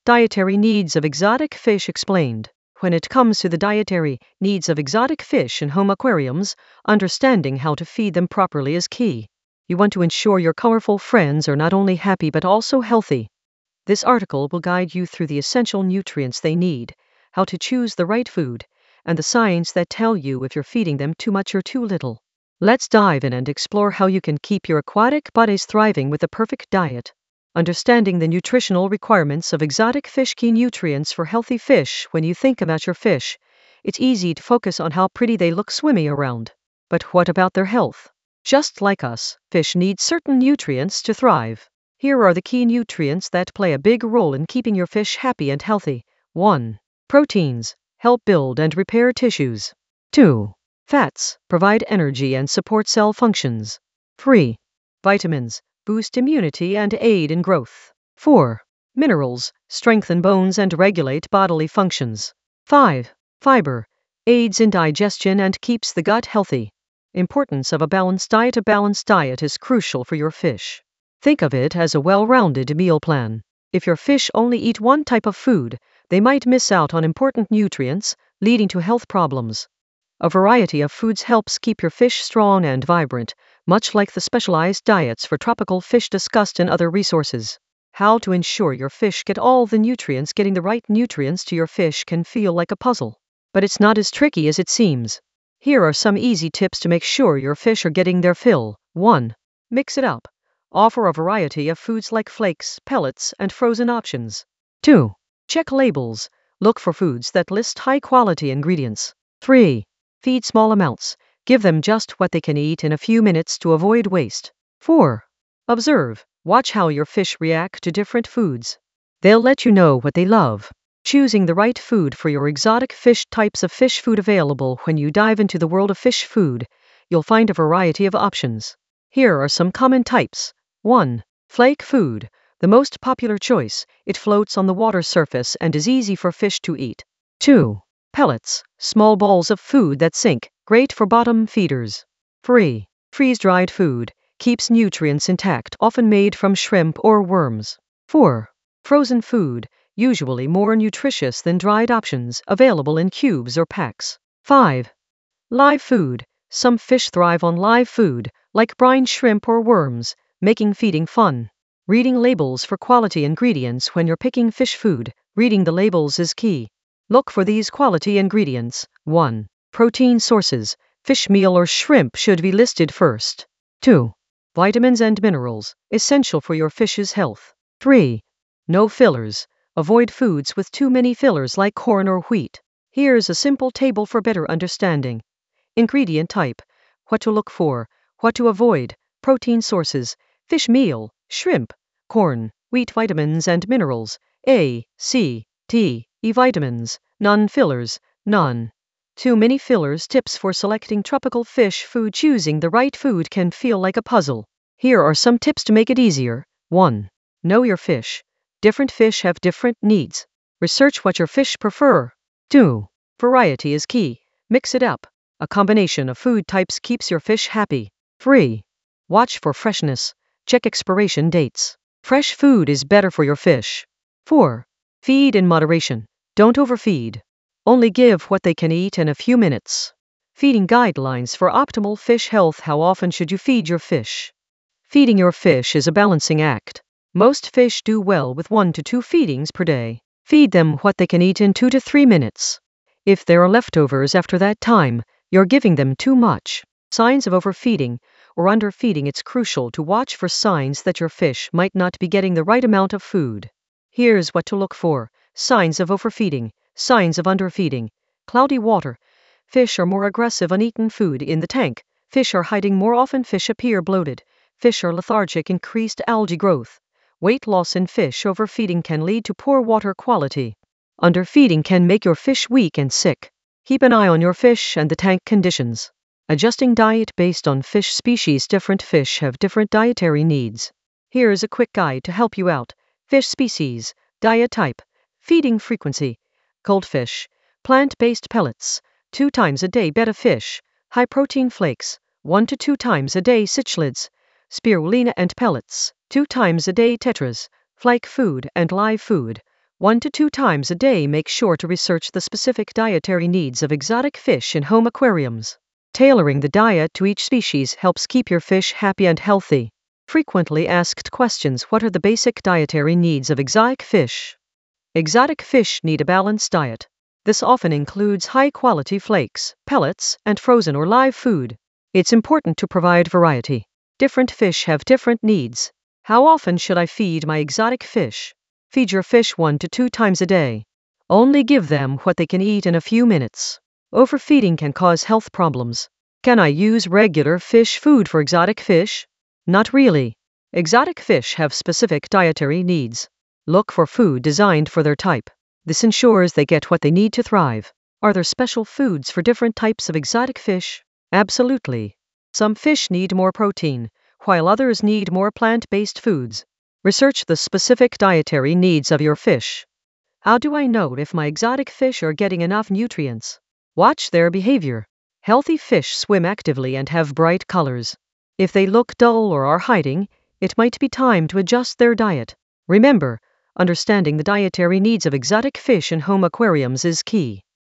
Dietary needs of exotic fish explained. When it comes to the dietary needs of exotic fish in home aquariums, understanding how to feed them properly is key. You want to ensure your colorful friends are not only happy but also healthy. This article will guide you through the essential nutrients they need, how to choose the right food, and the signs that tell you if you're feeding them too much or too little. Let's dive in and explore how you can keep your aquatic buddies thriving with the perfect diet. Understanding the nutritional requirements of exotic fish. Key nutrients for healthy fish. When you think about your fish, it's easy to focus on how pretty they look swimming around. But what about their health? Just like us, fish need certain nutrients to thrive. Here are the key nutrients that play a big role in keeping your fish happy and healthy. 1. Proteins help build and repair tissues. 2. Fats provide energy and support cell functions. 3. Vitamins boost immunity and aid in growth. 4. Minerals strengthen bones and regulate bodily functions. 5. Fiber aids in digestion and keeps the gut healthy. Importance of a balanced diet. A balanced diet is crucial for your fish. Think of it as a well-rounded meal plan. If your fish only eat one type of food, they might miss out on important nutrients, leading to health problems. A variety of foods helps keep your fish strong and vibrant, much like the specialized diets for tropical fish discussed in other resources. How to ensure your fish get all the nutrients. Getting the right nutrients to your fish can feel like a puzzle, but it's not as tricky as it seems. Here are some easy tips to make sure your fish are getting their fill. 1. Mix it up. Offer a variety of foods like flakes, pellets, and frozen options. 2. Check labels. Look for foods that list high-quality ingredients. 3. Feed small amounts. Give them just what they can eat in a few minutes to avoid waste. 4. Observe. Watch how your fish react to different foods. They'll let you know what they love. Choosing the right food for your exotic fish. Types of fish food available. When you dive into the world of fish food, you'll find a variety of options. Here are some common types. 1. Flake food. The most popular choice. It floats on the water surface and is easy for fish to eat. 2. Pellets. Small balls of food that sink. Great for bottom feeders. 3. Freeze-dried food. Keeps nutrients intact, often made from shrimp or worms. 4. Frozen food. Usually more nutritious than dried options, available in cubes or packs. 5. Live food. Some fish thrive on live food, like brine shrimp or worms, making feeding fun. Reading labels for quality ingredients. When you're picking fish food, reading the labels is key. Look for these quality ingredients. 1. Protein sources. Fish meal or shrimp should be listed first. 2. Vitamins and minerals, essential for your fish's health. 3. No fillers. Avoid foods with too many fillers like corn or wheat. Here's a simple table for better understanding. Ingredient type. What to look for. What to avoid. Protein sources. Fish meal, shrimp, corn, wheat. Vitamins and minerals. A, C, D, E vitamins. None fillers. None. Too many fillers. Tips for selecting tropical fish food. Choosing the right food can feel like a puzzle. Here are some tips to make it easier. 1. Know your fish. Different fish have different needs. Research what your fish prefer. 2. Variety is key. Mix it up. A combination of food types keeps your fish happy. 3. Watch for freshness. Check expiration dates. Fresh food is better for your fish. 4. Feed in moderation. Don't overfeed. Only give what they can eat in a few minutes. Feeding guidelines for optimal fish health. How often should you feed your fish? Feeding your fish is a balancing act. Most fish do well with 1 to 2 feedings per day. Feed them what they can eat in 2 to 3 minutes. If there are leftovers after that time, you're giving them too much. Signs of overfeeding or underfeeding. It's crucial to watch for signs that your fish might not be getting the right amount of food. Here's what to look for. Signs of overfeeding. Signs of underfeeding. Cloudy water. Fish are more aggressive on eaten food in the tank. Fish are hiding more often. Fish appear bloated. Fish are lethargic. Increased algae growth. Weight loss in fish. Overfeeding can lead to poor water quality. Underfeeding can make your fish weak and sick. Keep an eye on your fish and the tank conditions. Adjusting diet based on fish species. Different fish have different dietary needs. Here is a quick guide to help you out. Fish species. Diet type. Feeding frequency. Goldfish. Plant-based pellets. 2 times a day. Betta fish. High-protein flakes. 1 to 2 times a day. Cichlids. Spirulina and pellets. 2 times a day. Tetras. Flake food and live food. 1 to 2 times a day. Make sure to research the specific dietary needs of exotic fish in home aquariums. Tailoring the diet to each species helps keep your fish happy and healthy. Frequently asked questions: what are the basic dietary needs of exotic fish? Exotic fish need a balanced diet. This often includes high-quality flakes, pellets, and frozen or live food. It's important to provide variety. Different fish have different needs. How often should I feed my exotic fish? Feed your fish 1 to 2 times a day. Only give them what they can eat in a few minutes. Overfeeding can cause health problems. Can I use regular fish food for exotic fish? Not really. Exotic fish have specific dietary needs. Look for food designed for their type. This ensures they get what they need to thrive. Are there special foods for different types of exotic fish? Absolutely. Some fish need more protein, while others need more plant-based foods. Research the specific dietary needs of your fish. How do I know if my exotic fish are getting enough nutrients? Watch their behavior. Healthy fish swim actively and have bright colors. If they look dull or are hiding, it might be time to adjust their diet. Remember, understanding the dietary needs of exotic fish in home aquariums is key.